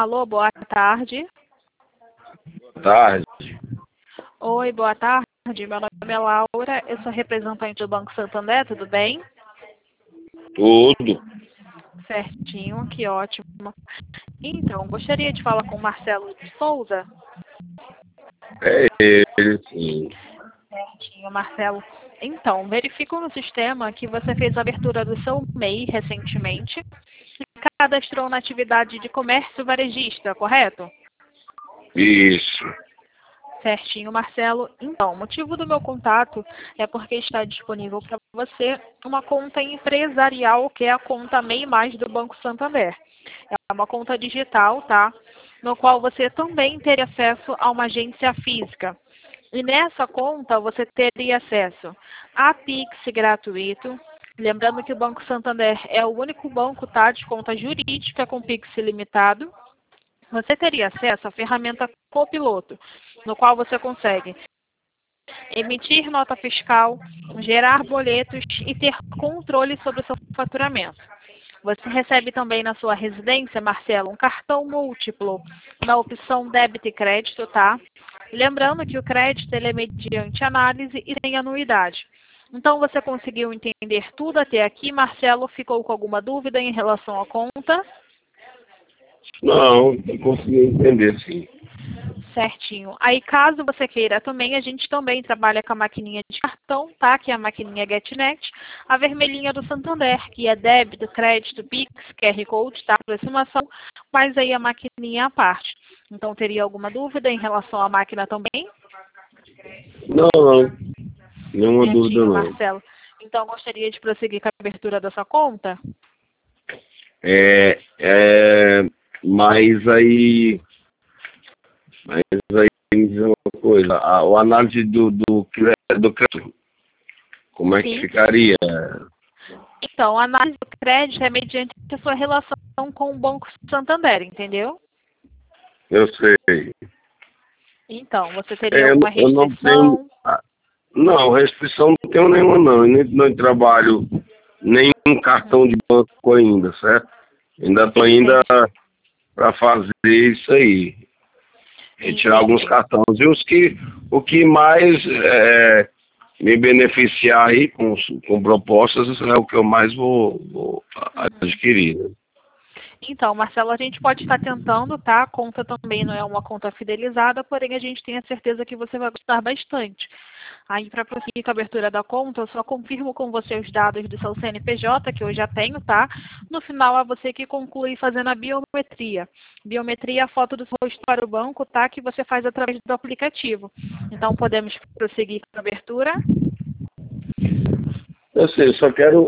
Alô, boa tarde. Boa tarde. Oi, boa tarde. Meu nome é Laura, eu sou representante do Banco Santander, tudo bem? Tudo. Certinho, que ótimo. Então, gostaria de falar com o Marcelo de Souza. É ele, sim. Certinho, Marcelo. Então, verifico no sistema que você fez a abertura do seu MEI recentemente e cadastrou na atividade de comércio varejista, correto? Isso. Certinho, Marcelo. Então, o motivo do meu contato é porque está disponível para você uma conta empresarial, que é a conta MEI Mais do Banco Santander. É uma conta digital, tá? No qual você também teria acesso a uma agência física. E nessa conta você teria acesso a Pix gratuito. Lembrando que o Banco Santander é o único banco, tá, de conta jurídica com Pix ilimitado. Você teria acesso à ferramenta Copiloto, no qual você consegue emitir nota fiscal, gerar boletos e ter controle sobre o seu faturamento. Você recebe também na sua residência, Marcelo, um cartão múltiplo na opção débito e crédito, tá? Lembrando que o crédito ele é mediante análise e tem anuidade. Então, você conseguiu entender tudo até aqui, Marcelo? Ficou com alguma dúvida em relação à conta? Não, eu consegui entender, sim. Certinho. Aí, caso você queira também, a gente também trabalha com a maquininha de cartão, tá? Que é a maquininha GetNet. A vermelhinha do Santander, que é débito, crédito, Pix, QR Code, tá? Aproximação, mas aí a maquininha à parte. Então, teria alguma dúvida em relação à máquina também? Não. Nenhuma dúvida, Certinho, não. Marcelo. Então, gostaria de prosseguir com a abertura da sua conta? Mas aí me diz uma coisa, o análise do crédito, como é que Sim. ficaria? Então, a análise do crédito é mediante a sua relação com o Banco Santander, entendeu? Eu sei. Então, você teria alguma Eu não tenho. restrição? Não, restrição não tenho nenhuma, não. Eu nem não trabalho nenhum cartão de banco ainda, certo? Ainda estou ainda Entendi. para fazer isso aí. Retirar alguns Entendi. cartões. E o que mais me beneficiar aí com propostas é o que eu mais vou adquirir, né? Então, Marcelo, a gente pode estar tentando, tá? A conta também não é uma conta fidelizada, porém a gente tem a certeza que você vai gostar bastante. Aí, para prosseguir com a abertura da conta, eu só confirmo com você os dados do seu CNPJ, que eu já tenho, tá? No final, é você que conclui fazendo a biometria. Biometria é a foto do seu rosto para o banco, tá? Que você faz através do aplicativo. Então, podemos prosseguir com a abertura? Eu sei, eu só quero.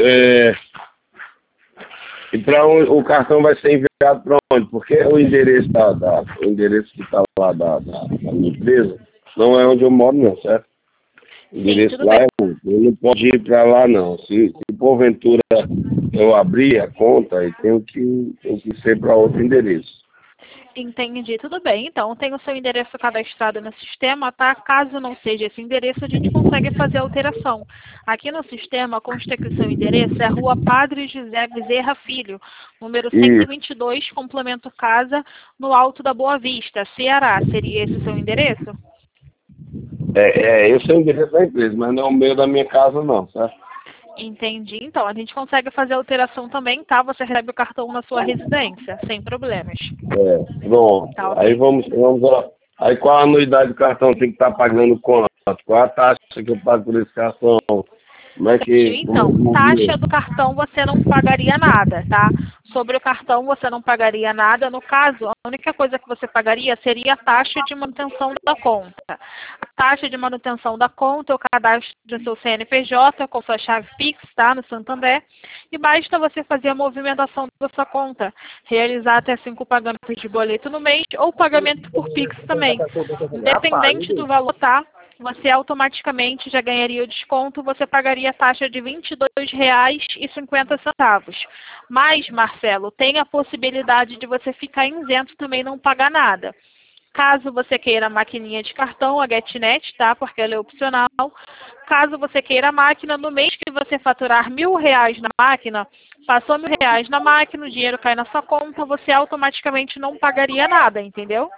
E para o cartão vai ser enviado para onde? Porque o endereço o endereço que está lá da minha empresa não é onde eu moro, não, certo? O Sim, endereço tudo lá bem. é outro. Eu não posso ir para lá, não. Se porventura eu abrir a conta, aí tenho que ser para outro endereço. Entendi, tudo bem. Então, tem o seu endereço cadastrado no sistema, tá? Caso não seja esse endereço, a gente consegue fazer a alteração. Aqui no sistema consta que o seu endereço é Rua Padre José Bezerra Filho, número E 122, complemento casa, no Alto da Boa Vista, Ceará. Seria esse o seu endereço? esse é o endereço da empresa, mas não é o meu da minha casa, não, certo? Entendi. Então, a gente consegue fazer a alteração também, tá? Você recebe o cartão na sua residência, sem problemas. Pronto. Tá Aí ok? vamos lá. Aí qual a anuidade do cartão? Tem que estar pagando quanto? Qual a taxa que eu pago por esse cartão? Como é Certinho. que Então, movia? taxa do cartão você não pagaria nada, tá? Sobre o cartão você não pagaria nada. No caso, a única coisa que você pagaria seria a taxa de manutenção da conta. A taxa de manutenção da conta, o cadastro do seu CNPJ com sua chave Pix, tá? No Santander. E basta você fazer a movimentação da sua conta. Realizar até 5 pagamentos de boleto no mês ou pagamento por Pix também. Independente do valor, tá? Você automaticamente já ganharia o desconto, você pagaria a taxa de R$ 22,50. Mas, Marcelo, tem a possibilidade de você ficar isento também não pagar nada. Caso você queira a maquininha de cartão, a GetNet, tá? Porque ela é opcional. Caso você queira a máquina, no mês que você faturar R$ 1.000 na máquina, passou R$ 1.000 na máquina, o dinheiro cai na sua conta, você automaticamente não pagaria nada, entendeu?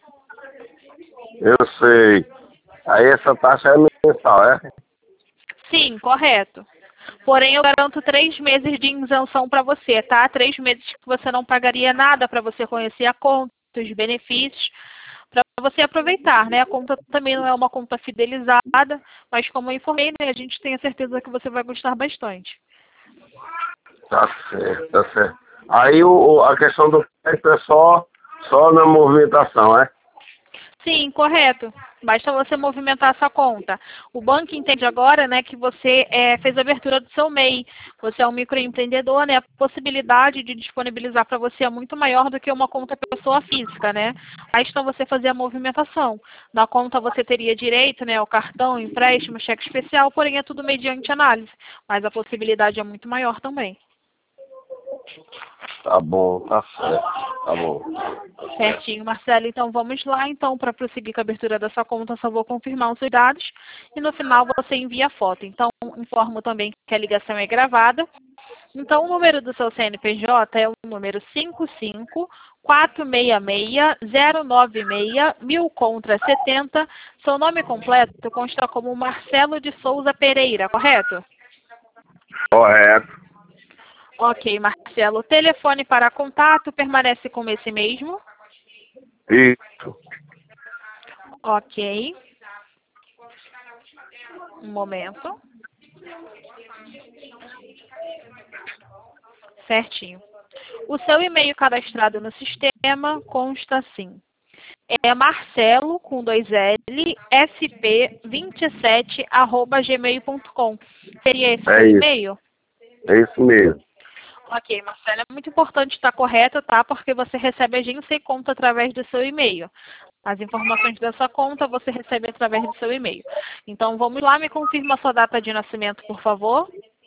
Eu sei. Aí essa taxa é mensal, é? Sim, correto. Porém, eu garanto 3 meses de isenção para você, tá? 3 meses que você não pagaria nada para você conhecer a conta, os benefícios, para você aproveitar, né? A conta também não é uma conta fidelizada, mas como eu informei, né, a gente tem a certeza que você vai gostar bastante. Tá certo, tá certo. Aí a questão do crédito é só na movimentação, é? Sim, correto. Basta você movimentar essa conta. O banco entende agora, né, que você fez a abertura do seu MEI. Você é um microempreendedor, né? A possibilidade de disponibilizar para você é muito maior do que uma conta pessoa física, né? Basta você fazer a movimentação. Na conta você teria direito, né, ao cartão, empréstimo, cheque especial, porém é tudo mediante análise. Mas a possibilidade é muito maior também. Tá bom, tá certo. Tá bom. Certinho, Marcelo. Então vamos lá, então, para prosseguir com a abertura dessa conta, só vou confirmar os seus dados e no final você envia a foto. Então, informo também que a ligação é gravada. Então, o número do seu CNPJ é o número 55466-096, 1000 contra 70. Seu nome completo consta como Marcelo de Souza Pereira, correto? Correto. Ok, Marcelo. O telefone para contato permanece como esse mesmo? Isso. Ok. Um momento. Certinho. O seu e-mail cadastrado no sistema consta assim. É Marcelo, com 2L, sp27@gmail.com. Seria esse seu É isso. e-mail? É isso mesmo. Ok, Marcelo, é muito importante estar correto, tá? Porque você recebe agência e conta através do seu e-mail. As informações da sua conta você recebe através do seu e-mail. Então, vamos lá, me confirma a sua data de nascimento, por favor.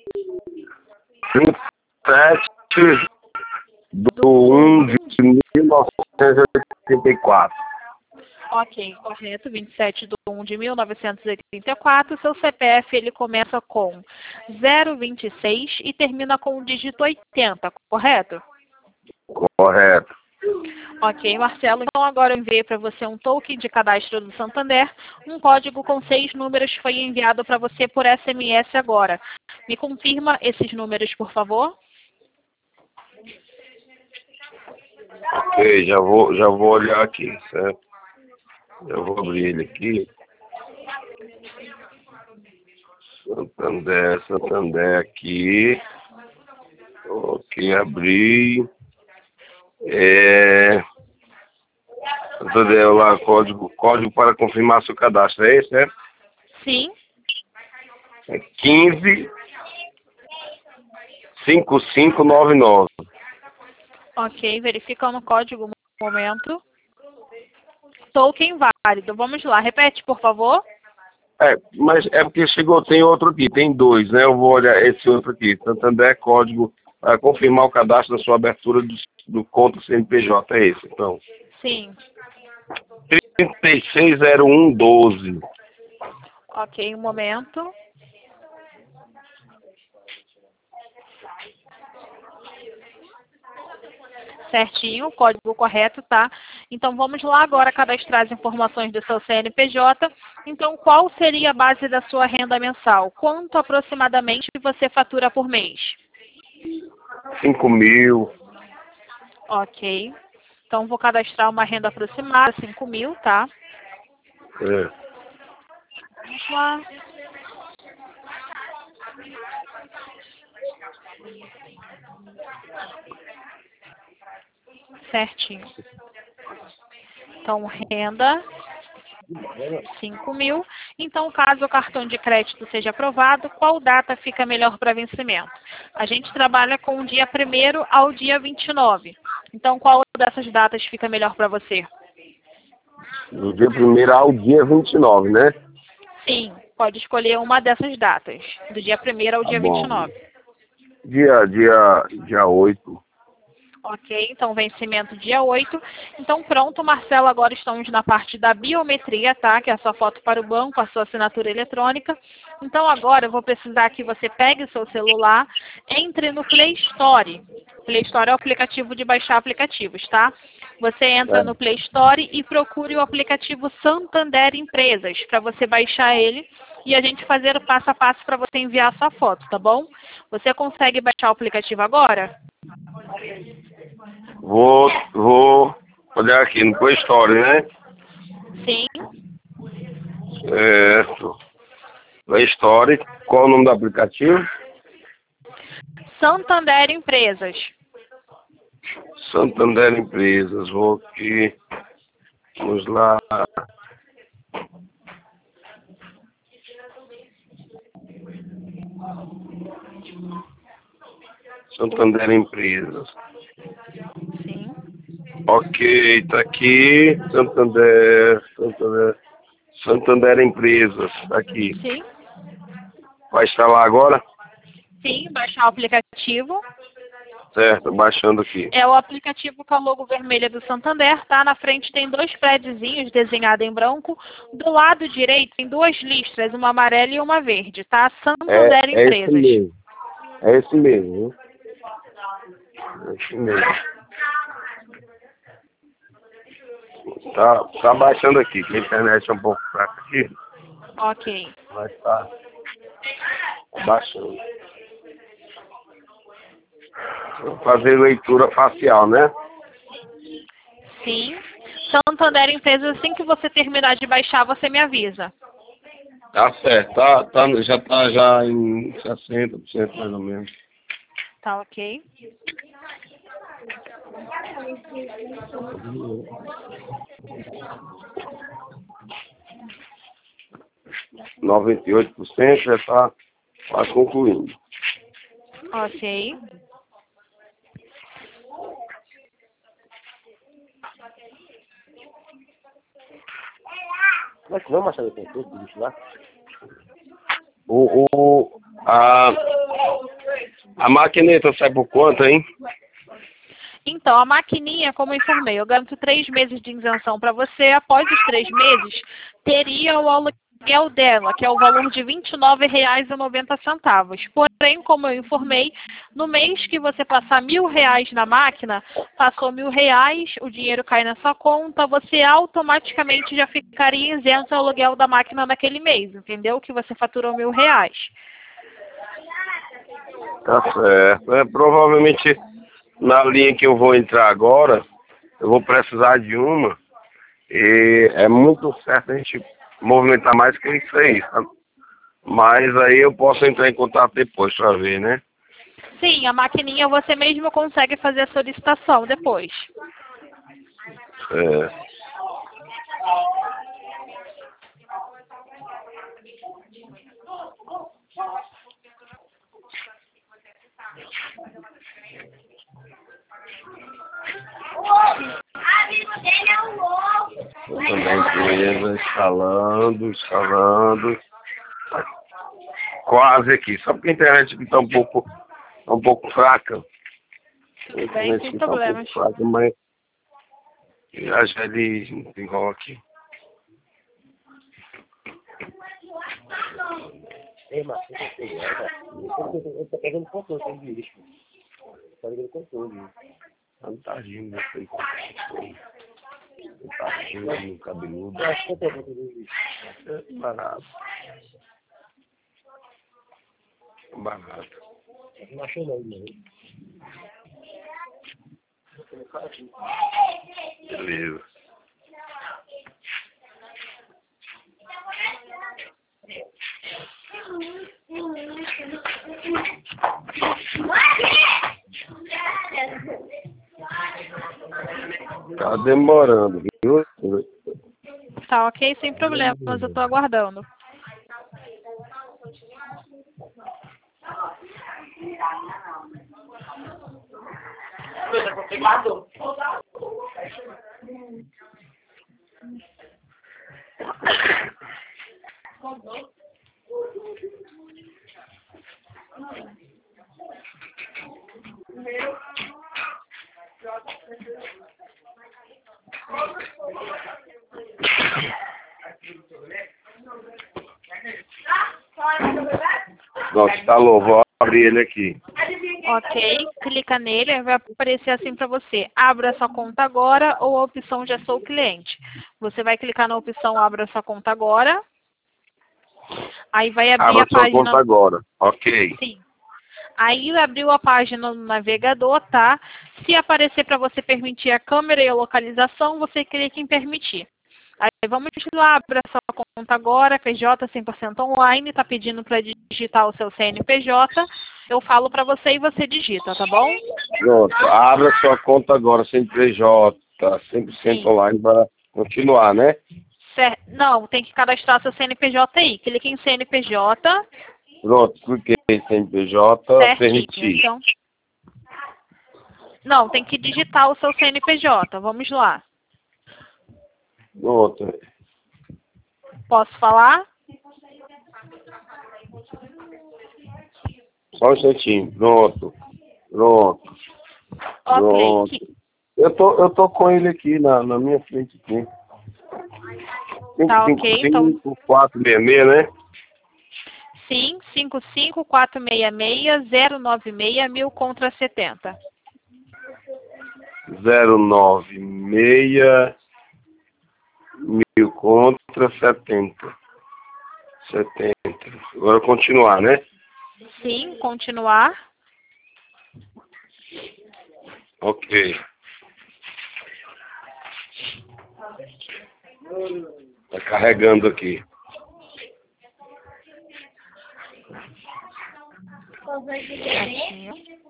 27 do 1 de 1984. Ok, correto, 27 de 1 de 1984. Seu CPF, ele começa com 026 e termina com o dígito 80, correto? Correto. Ok, Marcelo. Então, agora eu enviei para você um token de cadastro do Santander. Um código com 6 números foi enviado para você por SMS agora. Me confirma esses números, por favor? Ok, já vou olhar aqui, certo? Eu vou abrir ele aqui. Santander aqui. Ok, abri. Santander lá, código para confirmar seu cadastro, é esse, né? Sim. É 15 5599. Ok, verificando o código, um momento. Token válido. Vamos lá, repete, por favor. Mas é porque chegou, tem outro aqui, tem dois, né? Eu vou olhar esse outro aqui. Santander, código para confirmar o cadastro da sua abertura do conta CNPJ, é esse, então. Sim. 360112. Ok, um momento. Certinho, o código correto, tá? Então, vamos lá agora cadastrar as informações do seu CNPJ. Então, qual seria a base da sua renda mensal? Quanto aproximadamente você fatura por mês? 5.000. Ok. Então, vou cadastrar uma renda aproximada, 5.000, tá? É. Vamos lá. Certinho. Então, renda 5.000. Então, caso o cartão de crédito seja aprovado, qual data fica melhor para vencimento? A gente trabalha com o dia 1º ao dia 29. Então, qual dessas datas fica melhor para você? Do dia 1º ao dia 29, né? Sim, pode escolher uma dessas datas, do dia 1º ao Tá dia bom. 29. Dia 8. Ok, então vencimento dia 8. Então pronto, Marcelo, agora estamos na parte da biometria, tá? Que é a sua foto para o banco, a sua assinatura eletrônica. Então agora eu vou precisar que você pegue o seu celular, entre no Play Store. Play Store é o aplicativo de baixar aplicativos, tá? Você entra no Play Store e procure o aplicativo Santander Empresas, para você baixar ele e a gente fazer o passo a passo para você enviar a sua foto, tá bom? Você consegue baixar o aplicativo agora? Vou olhar aqui no Play Store, né? Sim. Certo. Play Store. Qual o nome do aplicativo? Santander Empresas. Santander Empresas. Vou aqui. Vamos lá. Santander Empresas. Sim. Ok, tá aqui. Santander Empresas. Tá aqui. Sim. Vai instalar agora? Sim, baixar o aplicativo. Certo, baixando aqui. É o aplicativo com a logo vermelha do Santander, tá? Na frente tem 2 prédiozinhos desenhados em branco. Do lado direito tem 2 listras, uma amarela e uma verde, tá? Santander É esse Empresas. mesmo. É esse mesmo, viu? É esse mesmo. Tá baixando aqui, que a internet é um pouco fraca aqui. Ok. Mas tá baixando. Vou fazer leitura facial, né? Sim. Santander Empresas, assim que você terminar de baixar, você me avisa. Tá certo, já tá em 60% mais ou menos. Tá ok? Uhum. 98% já tá quase concluindo. Ok. Mas não, Marcelo, tem tudo isso lá? A maquineta sai por quanto, hein? Então, a maquininha, como eu informei, eu garanto 3 meses de isenção para você. Após os 3 meses, teria o aluguel dela, que é o valor de R$ 29,90. Porém, como eu informei, no mês que você passar R$ 1.000 na máquina, passou R$ 1.000, o dinheiro cai na sua conta, você automaticamente já ficaria isento ao aluguel da máquina naquele mês, entendeu? Que você faturou R$ 1.000. Tá certo. Provavelmente na linha que eu vou entrar agora, eu vou precisar de uma. E é muito certo a gente movimentar mais que isso aí, sabe? Mas aí eu posso entrar em contato depois para ver, né? Sim, a maquininha você mesmo consegue fazer a solicitação depois. É. Empresa, escalando. Quase aqui. Só porque a internet aqui tá um pouco fraca. Tudo bem, sem problemas. Fraca, mas já ele enrola aqui. Ei, Marcos, eu tô pegando controle, tem vídeo. Tá pegando controle. Não tá rindo, isso aí. Tá rindo, cabeludo. Barato. Barato. Não achei não, né? Beleza. Tá demorando, viu? Tá ok, sem problemas, eu tô aguardando. Pronto, instalou. Vou abrir ele aqui. Ok, clica nele, vai aparecer assim para você. Abra sua conta agora ou a opção Já sou cliente. Você vai clicar na opção Abra sua conta agora. Aí vai abrir Abra a sua conta página. agora. Ok. Sim. Aí abriu a página no navegador, tá? Se aparecer para você permitir a câmera e a localização, você clica em permitir. Aí vamos lá, abra sua conta agora, PJ 100% online, tá pedindo para digitar o seu CNPJ. Eu falo para você e você digita, tá bom? Pronto. Abra sua conta agora, CNPJ, 100% Sim. online para continuar, né? Não, tem que cadastrar seu CNPJ aí. Clique em CNPJ. Pronto, cliquei em CNPJ, Certinho. permitir. Então, não, tem que digitar o seu CNPJ. Vamos lá. Pronto. Posso falar? Só um instantinho. Pronto. Pronto. Pronto. Ok. Eu tô com ele aqui na minha frente aqui. Tá ok, então 55466, né? sim, 55466-096 1000 contra 70. 096 1000 contra 70. 70. Agora continuar, né? Sim, continuar. Ok. Tá carregando aqui. Certinho.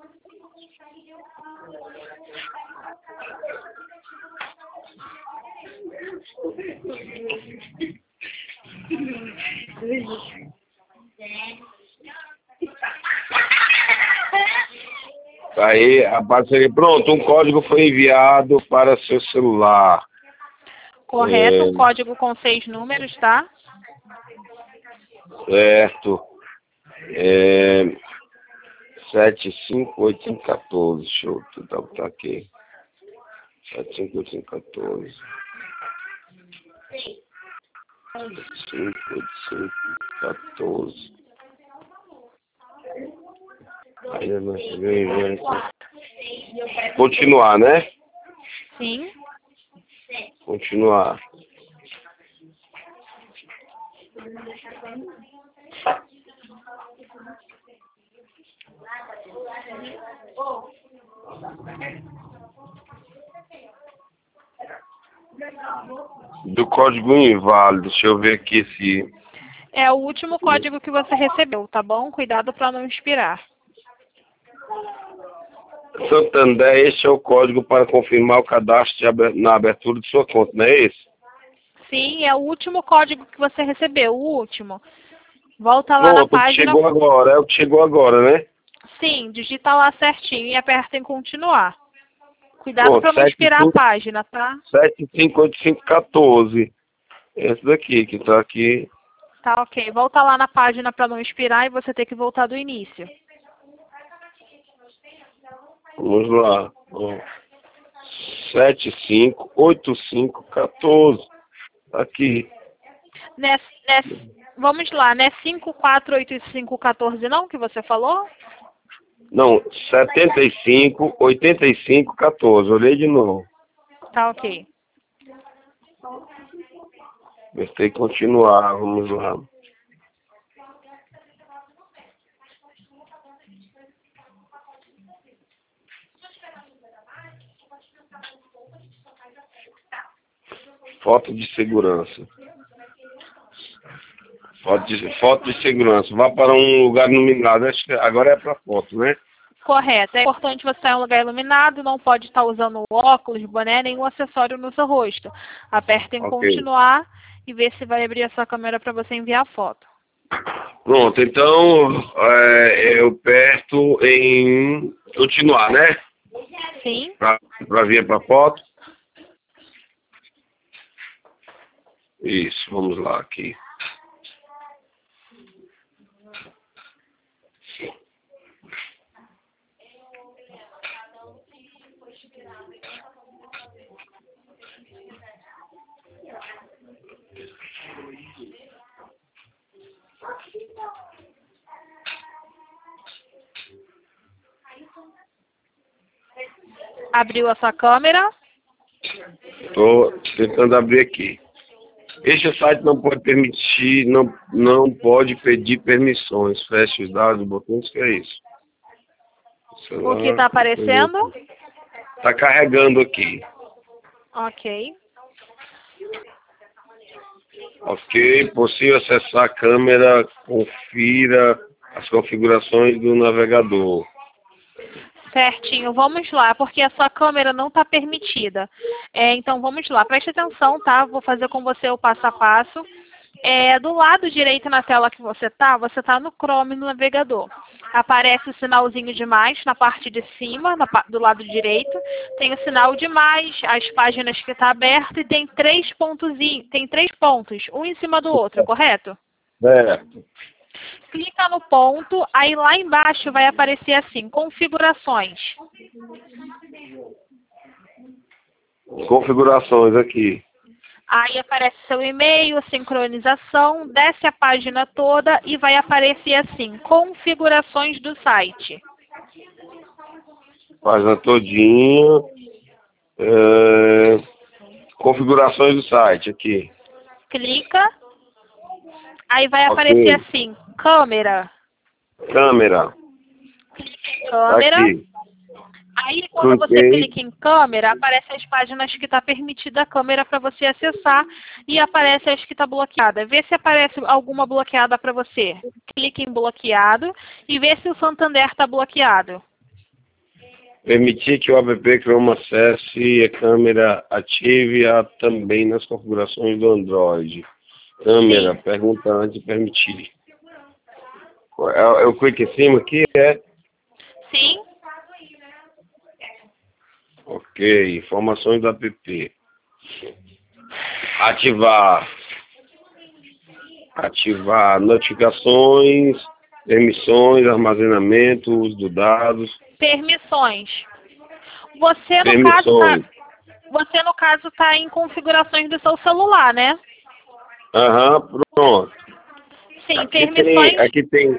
Aí, aparece pronto, um código foi enviado para seu celular. Correto, um código com 6 números, tá? Certo. 758514. Deixa eu botar aqui. 758514. 758514. Ainda não cheguei. Continuar, né? Sim. Continuar. Do código inválido. Deixa eu ver aqui se... É o último código que você recebeu, tá bom? Cuidado para não expirar. Santander, este é o código para confirmar o cadastro na abertura de sua conta, não é esse? Sim, é o último código que você recebeu, o último. Volta lá na Pronto, o que página. chegou agora, é o que chegou agora, né? Sim, digita lá certinho e aperta em continuar. Cuidado Pronto, para não expirar a página, tá? 758514. Esse daqui, que tá aqui. Tá ok. Volta lá na página para não expirar e você ter que voltar do início. Vamos lá. 758514. Aqui. Vamos lá, né? 548514 não que você falou? Não, 758514. Olhei de novo. Tá ok. Apertei continuar. Vamos lá. Foto de segurança. Foto de segurança. Vá para um lugar iluminado. Acho que agora é para foto, né? Correto. É importante você estar em um lugar iluminado, não pode estar usando óculos, boné, nenhum acessório no seu rosto. Aperta em Ok. continuar e vê se vai abrir a sua câmera para você enviar a foto. Pronto, então eu aperto em continuar, né? Sim. Para vir para foto. Isso, vamos lá aqui. Abriu a sua câmera? Estou tentando abrir aqui. Este site não pode permitir, não pode pedir permissões. Feche os dados, botões, que é isso? O que está aparecendo? Está carregando aqui. Ok. Ok, possível acessar a câmera, confira as configurações do navegador. Certinho, vamos lá, porque a sua câmera não está permitida. Então vamos lá, preste atenção, tá? Vou fazer com você o passo a passo. Do lado direito na tela que você tá no Chrome no navegador. Aparece o sinalzinho de mais na parte de cima, do lado direito. Tem o sinal de mais, as páginas que está aberta e tem três pontos, um em cima do outro, correto? Certo. Clica no ponto, aí lá embaixo vai aparecer assim, configurações. Configurações aqui. Aí aparece seu e-mail, sincronização, desce a página toda e vai aparecer assim, configurações do site. Página todinha. Configurações do site aqui. Clica, aí vai aparecer assim, câmera. Câmera. Câmera. Aqui. Aí, quando você clica em câmera, aparecem as páginas que está permitida a câmera para você acessar e aparece as que está bloqueada. Vê se aparece alguma bloqueada para você. Clique em bloqueado e vê se o Santander está bloqueado. Permitir que o app Chrome acesse a câmera, ative-a também nas configurações do Android. Câmera, Sim. pergunta antes de permitir. Eu clico em cima aqui, Sim. Ok, informações do app. Ativar notificações, permissões, armazenamento, uso dos dados. Permissões. Você no caso tá em configurações do seu celular, né? Aham, pronto. Sim, Aqui permissões. aqui tem.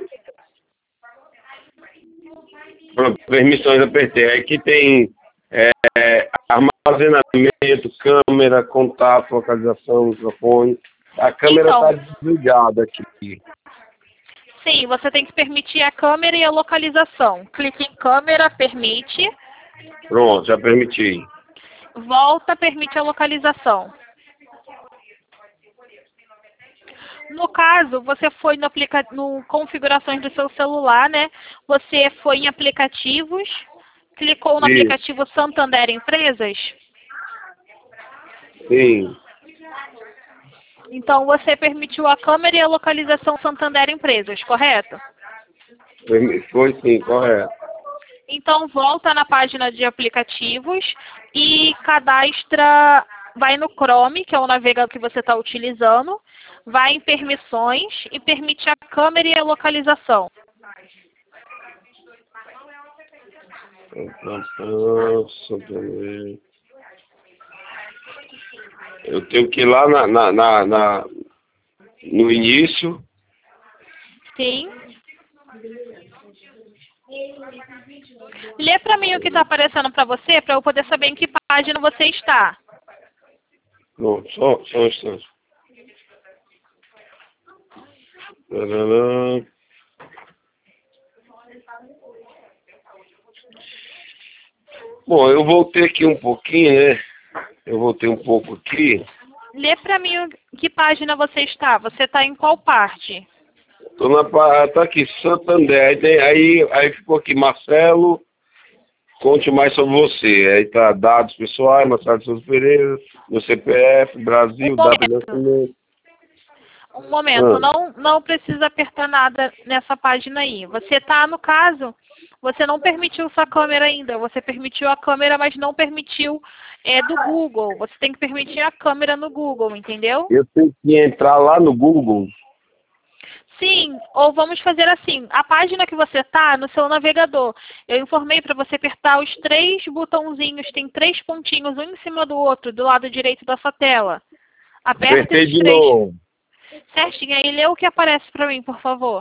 Pronto, permissões apertei. Aqui tem armazenamento, câmera, contato, localização, microfone. A câmera está desligada aqui. Sim, você tem que permitir a câmera e a localização. Clique em câmera, permite. Pronto, já permiti. Volta, permite a localização. No caso, você foi no configurações do seu celular, né? Você foi em aplicativos, clicou no aplicativo Santander Empresas. Sim. Então, você permitiu a câmera e a localização Santander Empresas, correto? Foi sim, correto. Então, volta na página de aplicativos e cadastra, vai no Chrome, que é o navegador que você está utilizando, vai em permissões e permite a câmera e a localização. Eu tenho que ir lá no início. Sim. Lê para mim o que está aparecendo para você, para eu poder saber em que página você está. Pronto, só um instante. Bom, eu voltei aqui um pouquinho, né? Eu voltei um pouco aqui. Lê para mim que página você está. Você está em qual parte? Tá aqui, Santander. Aí ficou aqui, Marcelo, conte mais sobre você. Aí tá dados pessoais, Marcelo de Souza Pereira, meu CPF, Brasil, data de nascimento. Um momento, não precisa apertar nada nessa página aí. Você tá, no caso, você não permitiu sua câmera ainda. Você permitiu a câmera, mas não permitiu do Google. Você tem que permitir a câmera no Google, entendeu? Eu tenho que entrar lá no Google. Sim, ou vamos fazer assim, a página que você tá no seu navegador, eu informei para você apertar os 3 botãozinhos, tem 3 pontinhos, um em cima do outro, do lado direito da sua tela. Aperta esses 3. Certinho, aí lê o que aparece para mim, por favor.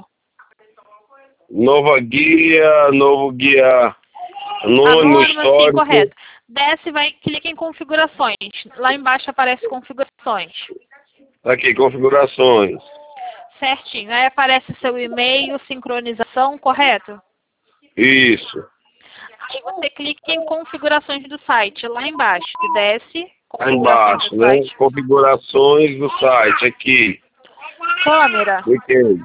Novo guia anônimo, histórico. Sim, correto. Desce, clica em configurações. Lá embaixo aparece configurações. Aqui, configurações. Certinho. Aí aparece seu e-mail, sincronização, correto? Isso. Aí você clica em configurações do site, lá embaixo. Desce, Lá configurações embaixo, do né? site. Configurações do site, aqui. Câmera. Cliquei.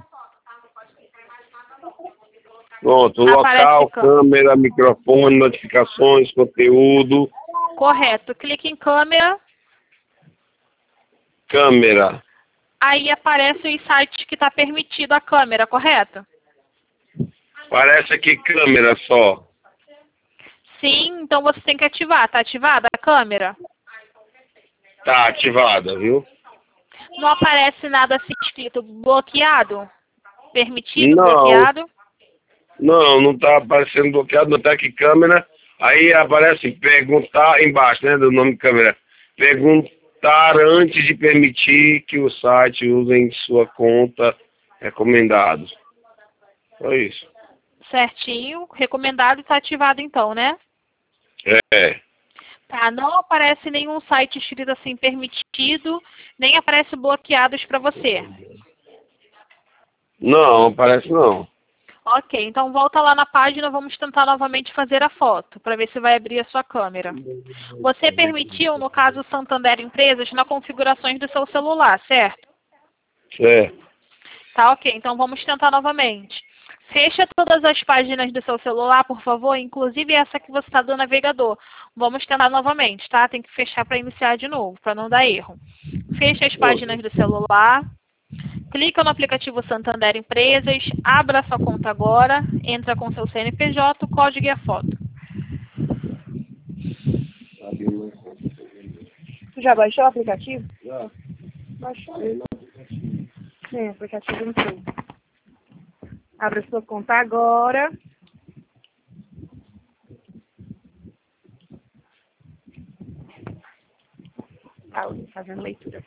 Pronto, Aparece local, câmera, microfone, notificações, conteúdo. Correto. Clique em câmera. Câmera. Aí aparece os sites que está permitido a câmera, correto? Parece aqui câmera só. Sim, então você tem que ativar. Está ativada a câmera? Tá ativada, viu? Não aparece nada assim escrito bloqueado? Permitido, Não. bloqueado? Não tá aparecendo bloqueado, não tá aqui câmera. Aí aparece perguntar embaixo, né, do nome de câmera. Perguntar antes de permitir que o site use em sua conta recomendados. Só isso. Certinho. Recomendado está ativado então, né? É. Tá, não aparece nenhum site escrito assim permitido, nem aparece bloqueados para você. Não aparece não. Ok, então volta lá na página, vamos tentar novamente fazer a foto, para ver se vai abrir a sua câmera. Você permitiu, no caso Santander Empresas, na configurações do seu celular, certo? Certo. Tá, ok, então vamos tentar novamente. Fecha todas as páginas do seu celular, por favor, inclusive essa que você está do navegador. Vamos tentar novamente, tá? Tem que fechar para iniciar de novo, para não dar erro. Fecha as páginas do celular. Clica no aplicativo Santander Empresas, abra a sua conta agora, entra com seu CNPJ, o código e a foto. Tu já baixou o aplicativo? Já. Baixou. Sim, o aplicativo entrou. Abra a sua conta agora. Tá fazendo leitura.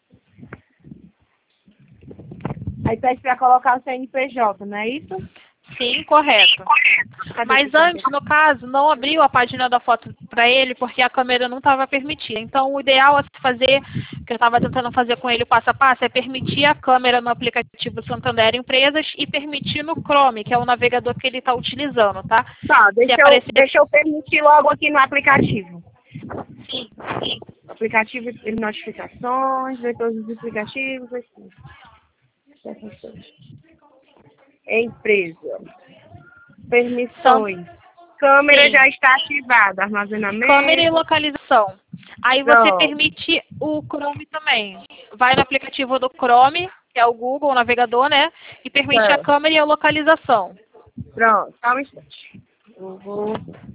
Aí pede para colocar o CNPJ, não é isso? Sim, correto. Mas antes, no caso, não abriu a página da foto para ele porque a câmera não estava permitida. Então, o ideal a se fazer, que eu estava tentando fazer com ele o passo a passo, é permitir a câmera no aplicativo Santander Empresas e permitir no Chrome, que é o navegador que ele está utilizando, tá? Tá, deixa eu permitir logo aqui no aplicativo. Sim. Aplicativo de notificações, ver todos os aplicativos, assim. Empresa. Permissões. Câmera Sim. já está ativada. Armazenamento. Câmera e localização. Aí você Pronto. permite o Chrome também. Vai no aplicativo do Chrome, que é o Google, o navegador, né? E permite a câmera e a localização. Pronto, só um instante. Eu vou...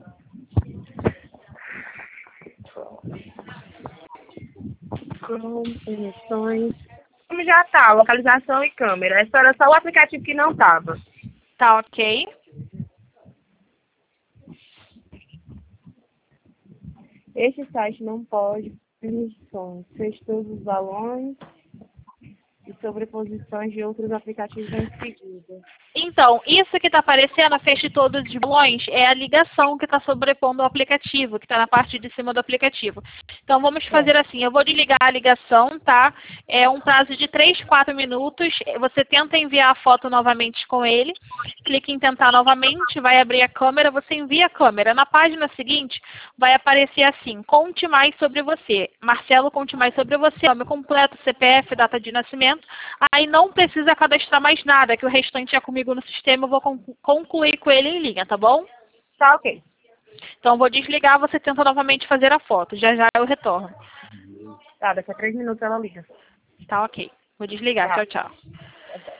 Chrome, permissões. Como já tá, localização e câmera. Essa era só o aplicativo que não estava. Tá ok. Este site não pode permissões. Feche todos os balões e sobreposições de outros aplicativos em seguida. Então, isso que está aparecendo, feche todos os balões, é a ligação que está sobrepondo o aplicativo, que está na parte de cima do aplicativo. Então, vamos fazer assim, eu vou desligar a ligação, tá? É um prazo de 3, 4 minutos, você tenta enviar a foto novamente com ele, clique em tentar novamente, vai abrir a câmera, você envia a câmera. Na página seguinte, vai aparecer assim, conte mais sobre você. Marcelo, conte mais sobre você, nome completo, CPF, data de nascimento. Aí não precisa cadastrar mais nada, que o restante é comigo no sistema, eu vou concluir com ele em linha, tá bom? Tá ok. Então, vou desligar, você tenta novamente fazer a foto. Já já eu retorno. Tá, daqui a 3 minutos ela liga. Tá ok. Vou desligar. Tá. Tchau, tchau.